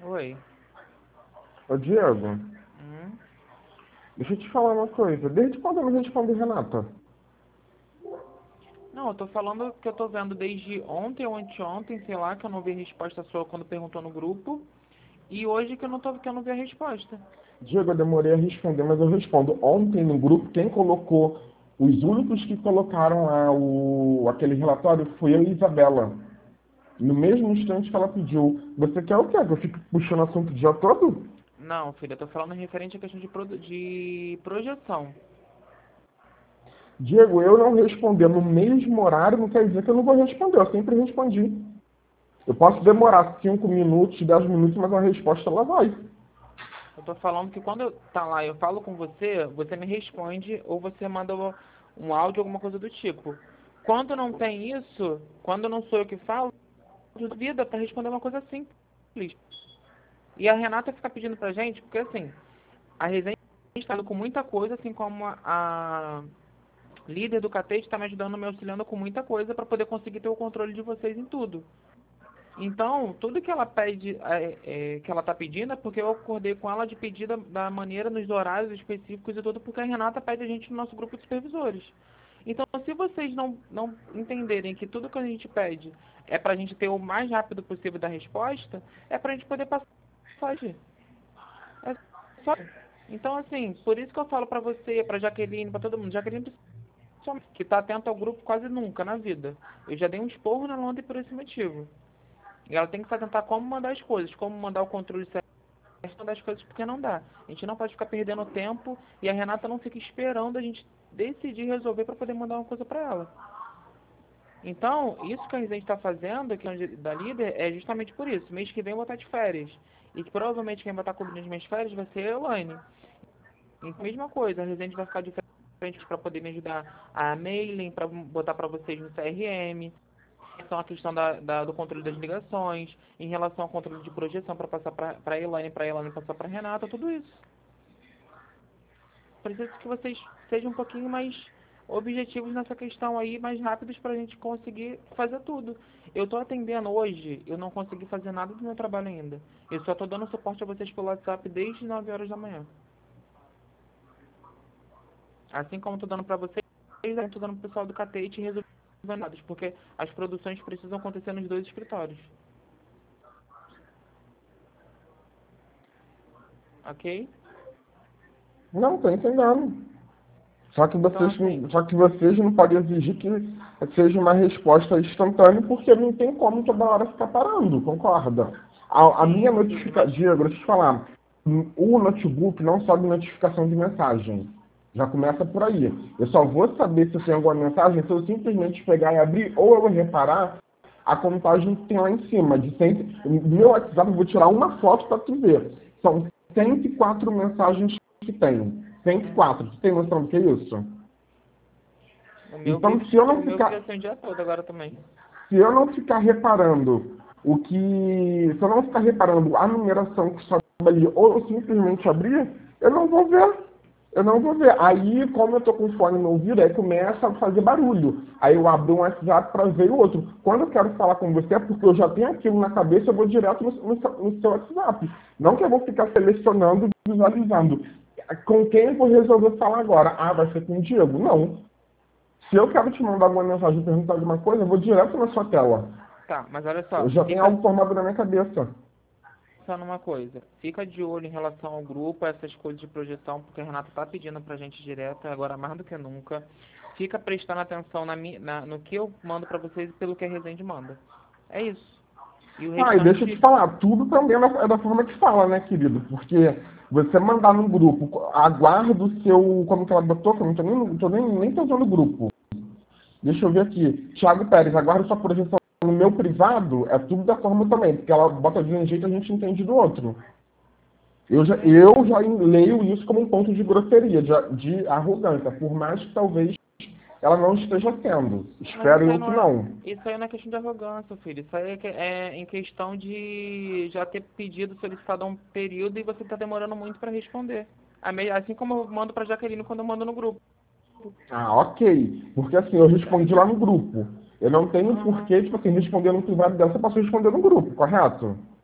Oi. Ô, Diego, Hum? deixa eu te falar uma coisa. Desde quando eu não respondo Renata? Não, eu tô falando que eu tô vendo desde ontem ou anteontem, sei lá, que eu não vi resposta sua quando perguntou no grupo. E hoje que eu não vi a resposta. Diego, eu demorei a responder, mas eu respondo. Ontem no grupo, quem colocou, os únicos que colocaram lá aquele relatório foi eu e Isabela. No mesmo instante que ela pediu. Você quer o quê? Que eu fique puxando assunto o dia todo? Não, filha, eu tô falando referente à questão de projeção. Diego, eu não responder no mesmo horário não quer dizer que eu não vou responder. Eu sempre respondi. Eu posso demorar 5 minutos, 10 minutos, mas a resposta ela vai. Eu tô falando que quando tá lá eu falo com você, você me responde ou você manda um áudio, alguma coisa do tipo. Quando não tem isso, quando não sou eu que falo, duvida para responder uma coisa simples. E a Renata fica pedindo pra gente, porque assim, a resenha está indo com muita coisa, assim como a líder do catete está me ajudando, me auxiliando com muita coisa para poder conseguir ter o controle de vocês em tudo. Então, tudo que ela pede, que ela está pedindo, é porque eu acordei com ela de pedir da maneira, nos horários específicos e tudo, porque a Renata pede a gente no nosso grupo de supervisores. Então, se vocês não entenderem que tudo que a gente pede é para a gente ter o mais rápido possível da resposta, é para a gente poder passar. É só. Então, assim, por isso que eu falo pra você, pra Jaqueline, pra todo mundo. Jaqueline, principalmente, que tá atenta ao grupo quase nunca na vida. Eu já dei um esporro na Londres por esse motivo. E ela tem que se atentar como mandar as coisas, como mandar o controle certo das coisas, porque não dá. A gente não pode ficar perdendo tempo e a Renata não fica esperando a gente decidir resolver pra poder mandar uma coisa pra ela. Então, isso que a Residente está fazendo, que é da líder, é justamente por isso. Mês que vem eu vou estar de férias. E que provavelmente quem vai estar cobrindo as minhas férias vai ser a Elaine. Então, mesma coisa, a Resende vai ficar de frente para poder me ajudar a mailing, para botar para vocês no CRM, então a questão do controle das ligações, em relação ao controle de projeção para passar para a Elaine, para a Elaine passar para a Renata, tudo isso. Preciso que vocês sejam um pouquinho mais objetivos nessa questão aí, mais rápidos para a gente conseguir fazer tudo. Eu estou atendendo hoje, eu não consegui fazer nada do meu trabalho ainda. Eu só estou dando suporte a vocês pelo WhatsApp desde 9 horas da manhã. Assim como estou dando para vocês, eu estou dando para o pessoal do catete e resolvendo nada, porque as produções precisam acontecer nos dois escritórios. Ok? Não, tô entendendo. Então, assim, Só que vocês não podem exigir que seja uma resposta instantânea, porque não tem como toda hora ficar parando, concorda? A minha sim, filho, notificação, mas Diego, deixa eu te falar, o notebook não sobe notificação de mensagem. Já começa por aí. Eu só vou saber se eu tenho alguma mensagem se eu simplesmente pegar e abrir, ou eu reparar a contagem que tem lá em cima. No meu WhatsApp, eu vou tirar uma foto para tu ver. São 104 mensagens que tem. 104. Tu tem noção do que é isso? Então, o meu vive assim o dia todo agora também. se eu não ficar reparando se eu não ficar reparando a numeração que sobe ali, ou eu simplesmente abrir, eu não vou ver. Eu não vou ver. Aí, como eu tô com o fone no ouvido, aí começa a fazer barulho. Aí eu abro um WhatsApp para ver o outro. Quando eu quero falar com você, é porque eu já tenho aquilo na cabeça, eu vou direto no seu WhatsApp. Não que eu vou ficar selecionando, visualizando. Com quem eu vou resolver falar agora? Ah, vai ser com o Diego? Não. Se eu quero te mandar alguma mensagem, perguntar alguma coisa, eu vou direto na sua tela. Tá, mas olha Eu só, já tenho fica algo formado na minha cabeça. só numa coisa. Fica de olho em relação ao grupo, essas coisas de projeção, porque a Renata tá pedindo pra gente direto, agora mais do que nunca. Fica prestando atenção no que eu mando pra vocês e pelo que a Resende manda. É isso. E o Ah, e deixa eu te restante, falar, tudo também é da forma que fala, né, querido? Porque você mandar no grupo, aguarda o seu. Como que ela botou? Que eu não tô nem tô usando o grupo. Deixa eu ver aqui. Thiago Pérez, aguarda sua projeção no meu privado, é tudo da forma também, porque ela bota de um jeito e a gente entende do outro. é, Eu já leio isso como um ponto de grosseria, de arrogância, por mais que talvez ela não esteja sendo. mas Espero eu que não. isso aí não é questão de arrogância, filho. Isso aí é em questão de já ter pedido, solicitado há um período e você tá demorando muito pra responder. Assim como eu mando pra Jaqueline quando eu mando no grupo. Ah, ok. Porque assim, eu É respondi lá no isso. grupo. Eu não tenho Aham. porquê, tipo assim, responder no privado dela, você passou a responder no grupo, correto?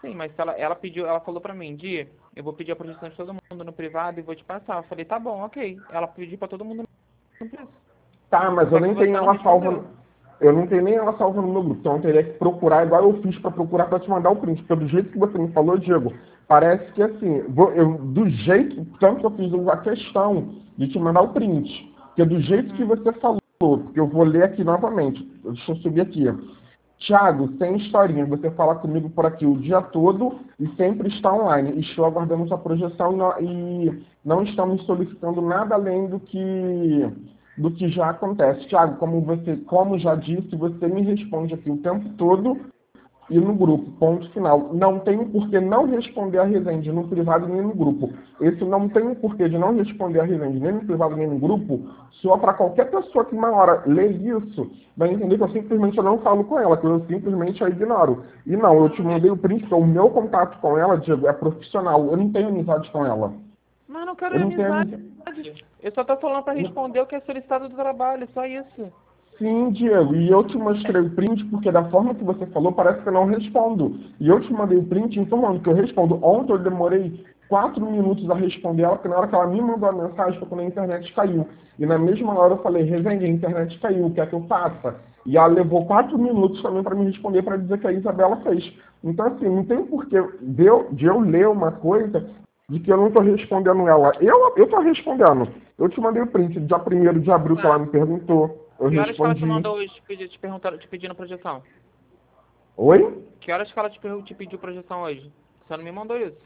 sim, mas se ela pediu, ela falou pra mim, Di, eu vou pedir a projeção de todo mundo no privado e vou te passar. Eu falei, tá bom, ok. Ela pediu pra todo mundo no privado. Tá, mas eu Só que nem você tenho não ela salva. respondeu. Eu não tenho nem ela salva no meu grupo, então eu teria que procurar igual eu fiz para procurar para te mandar o print. Porque do jeito que você me falou, Diego, parece que assim, do jeito, tanto que eu fiz a questão de te mandar o print, porque do jeito que você falou, porque eu vou ler aqui novamente, deixa eu subir aqui. Tiago, sem historinha, você fala comigo por aqui o dia todo e sempre está online. Estou aguardando sua projeção e não estamos solicitando nada além do que já acontece. Tiago, como já disse, você me responde aqui o tempo todo e no grupo, ponto final. Não tenho por que não responder a Resende no privado nem no grupo. Esse não tenho por que de não responder a Resende nem no privado nem no grupo, só para qualquer pessoa que uma hora lê isso, vai entender que eu simplesmente não falo com ela, que eu simplesmente a ignoro. E não, eu te mandei o print, o meu contato com ela, Diego, é profissional. Eu não tenho amizade com ela. Mas eu não quero Eu não tenho amizade. amizade. Eu só tô falando pra responder o que é solicitado do trabalho, só isso. Sim, Diego, e eu te mostrei o print porque da forma que você falou parece que eu não respondo. E eu te mandei o print informando que eu respondo. Ontem eu demorei 4 minutos a responder ela, porque na hora que ela me mandou a mensagem foi quando a internet caiu. E na mesma hora eu falei, Resende, a internet caiu, o que é que eu faça? E ela levou 4 minutos também para me responder para dizer que a Isabela fez. Então assim, não tem porquê de eu ler uma coisa de que eu não estou respondendo ela. Eu estou respondendo. Eu te mandei o print, dia 1º de abril que ela me perguntou. Eu Que horas que ela te respondi. mandou hoje te pedindo projeção? Oi? Que horas que ela te pediu projeção hoje? Você não me mandou isso?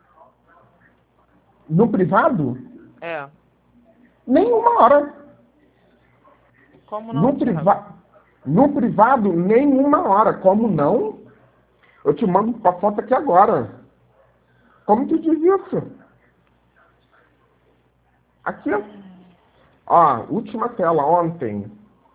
No privado? É. Nenhuma hora. Como No, não, Thiago? no privado, nenhuma hora. Como não? Eu te mando a foto aqui agora. Como tu diz isso? Aqui. Ó, última tela, ontem.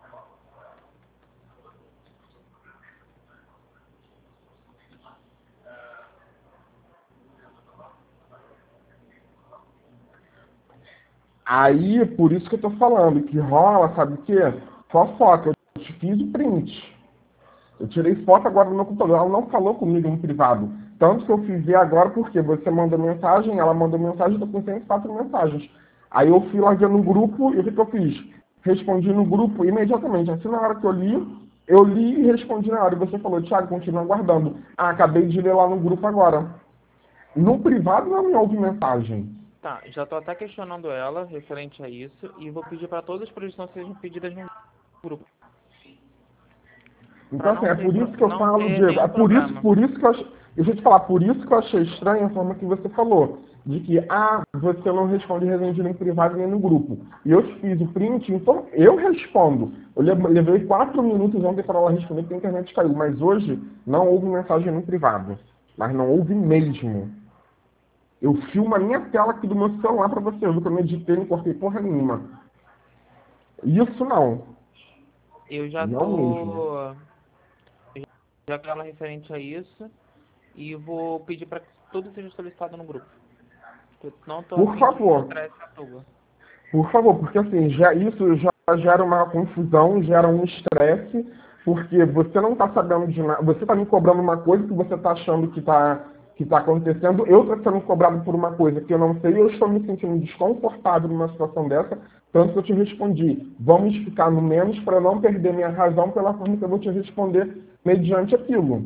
Aí, por isso que eu tô falando, que rola, sabe o quê? Fofoca. Eu te fiz o print. Eu tirei foto agora no meu computador. Ela não falou comigo no privado. Tanto que eu fiz ver agora porque você mandou mensagem, ela mandou mensagem, eu tô com 104 mensagens. Aí eu fui lá ver no grupo e o que eu fiz? Respondi no grupo imediatamente. Assim na hora que eu li e respondi na hora. E você falou, Thiago, continua aguardando. Ah, acabei de ler lá no grupo agora. No privado não me houve mensagem. Tá, já tô até questionando ela referente a isso e vou pedir para todas as projeções sejam pedidas no grupo. Então, Para assim, não é ter, por isso que eu não falo, ter Diego, é nenhum problema. por isso que eu achei, deixa eu te falar, por isso que eu achei estranha a forma que você falou, de que, você não responde Resende nem privado nem no grupo. E eu te fiz o print, então eu respondo. Eu levei 4 minutos ontem para ela responder porque a internet caiu, mas hoje não houve mensagem no privado. Mas não houve mesmo. Eu filmo a minha tela aqui do meu celular para você ver que eu não editei, não cortei porra nenhuma. Isso não. Eu já Não mesmo. tô já com ela referente a isso e vou pedir para que tudo seja solicitado no grupo. Eu não tô Por afim de favor. estresse à toa. Por favor, porque assim, isso já gera uma confusão, gera um estresse, porque você não está sabendo de nada, você está me cobrando uma coisa que você está achando que tá acontecendo, eu estou sendo cobrado por uma coisa que eu não sei, eu estou me sentindo desconfortável numa situação dessa, tanto que eu te respondi, vamos ficar no menos para não perder minha razão pela forma que eu vou te responder mediante aquilo.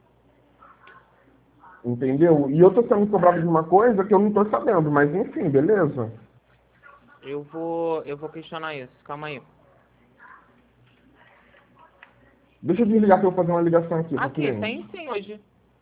Entendeu? E eu estou sendo cobrado de uma coisa que eu não estou sabendo, mas enfim, beleza? Eu vou questionar isso. Calma aí. Deixa eu desligar que eu vou fazer uma ligação aqui para o Aqui, tem cliente. sim hoje.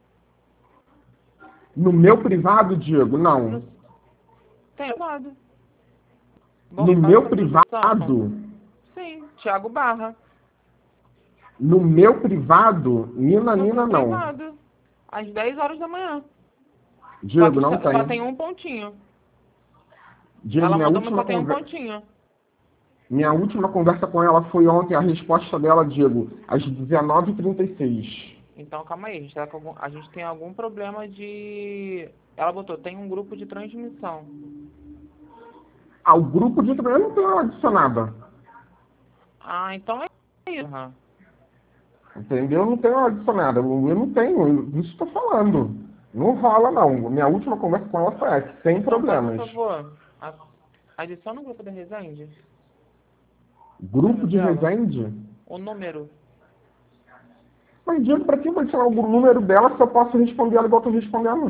No meu privado, Diego, No, não. tem lado. Bom, No me passa meu a projeção. privado, Sim, Thiago Barra. no meu privado, Nina, No Nina, não. privado. Às 10 horas da manhã. Só Diego, que não só tem. tem um pontinho. Diego, Ela mandou, mas só tem um pontinho. minha última conversa com ela foi ontem, a resposta dela, Diego, às 19h36. Então, calma aí. A gente tem algum problema de... Ela botou, tem um grupo de transmissão. Ah, o grupo de eu não tenho ela adicionada. Ah, então é isso. Aham. Entendeu? Eu não tenho ela adicionada. Eu não tenho, isso estou falando. Não rola, não. Minha última conversa com ela foi essa, sem Então, faz um problemas. favor. Adiciona o grupo da Resende. O Grupo número de dela. Resende? O número. Mas Diego, pra que eu vou adicionar o número dela se eu posso responder ela igual eu tô respondendo?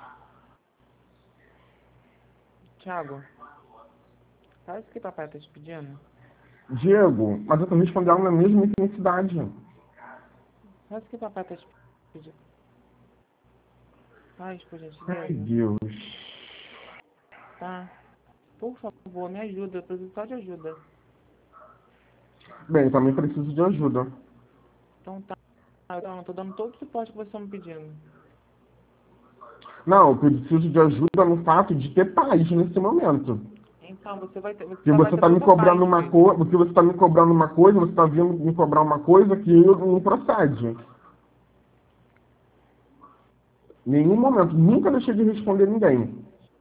Thiago, faz o que papai tá te pedindo. Diego, mas eu tô respondendo ela na mesma intensidade. Faz o que papai tá te pedindo. Faz, por Ai, gentileza. Deus. Tá? Por favor, me ajuda. Eu preciso só de ajuda. Bem, também preciso de ajuda. Então tá. Então, eu tô dando todo o suporte que vocês estão me pedindo. Não, eu preciso de ajuda no fato de ter paz nesse momento. Então, você vai ter, você Porque só vai você ter está me toda a paz, cobrando uma filho. coisa, porque você está me cobrando uma coisa, você está vindo me cobrar uma coisa que não procede. Em nenhum momento, nunca deixei de responder ninguém.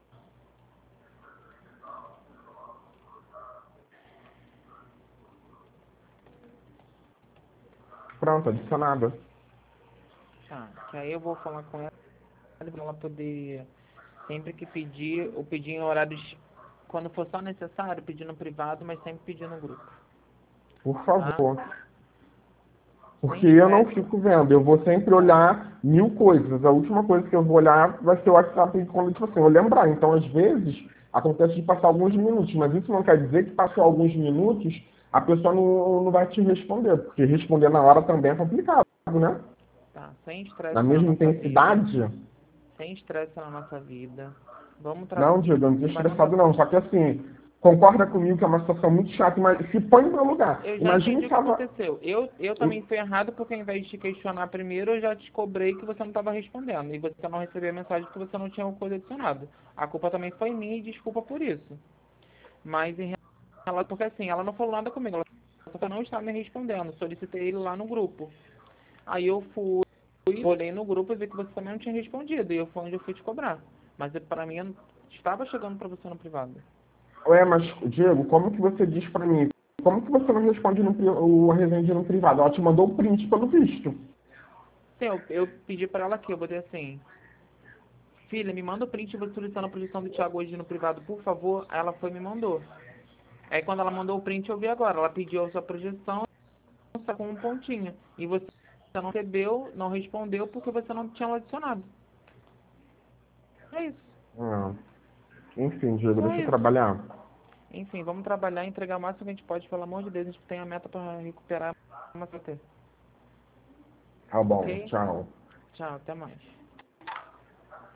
Pronto, adicionada. Tá, que aí eu vou falar com ela pra ela poder, sempre que pedir, ou pedir em horários, quando for só necessário, pedir no privado, mas sempre pedir no grupo, Por tá? favor. Sem Porque eu não estresse, fico vendo, eu vou sempre tá? olhar 1000 coisas. A última coisa que eu vou olhar vai ser o WhatsApp quando, tipo assim, eu lembrar. Então, às vezes, acontece de passar alguns minutos, mas isso não quer dizer que passou alguns minutos, a pessoa não vai te responder, porque responder na hora também é complicado, né? Tá, sem Na estresse na mesma nossa vida, intensidade. sem estresse na nossa vida. Vamos Não, Diego, eu não tô trabalhando. estressado não. Só que assim, concorda comigo que é uma situação muito chata, mas se põe no meu lugar. Eu já Imagine entendi o se que ela. aconteceu. Eu também fui errado porque ao invés de te questionar primeiro, eu já te cobrei que você não estava respondendo. E você não recebeu a mensagem porque você não tinha coisa adicionada. A culpa também foi minha e desculpa por isso. Mas em relação. Porque assim, ela não falou nada comigo. Ela só não estava me respondendo. Solicitei ele lá no grupo. Aí eu fui, olhei no grupo e vi que você também não tinha respondido. E eu foi onde eu fui te cobrar. Mas para mim, eu estava chegando para você no privado. Ué, mas, Diego, como que você diz pra mim? Como que você não responde o Resende no privado? Ela te mandou o print pelo visto. Sim, eu pedi para ela aqui, eu botei assim. Filha, me manda o print você solicitando a projeção do Thiago hoje no privado, por favor. Aí ela foi e me mandou. Aí quando ela mandou o print, eu vi agora. Ela pediu a sua projeção, só com um pontinho. E você não recebeu, não respondeu porque você não tinha adicionado. É isso. Ah, enfim, Diego, Só deixa eu isso. trabalhar. Enfim, vamos trabalhar e entregar o máximo que a gente pode, pelo amor de Deus. A gente tem a meta para recuperar a ter. Tá bom, Ok? tchau. Tchau, até mais.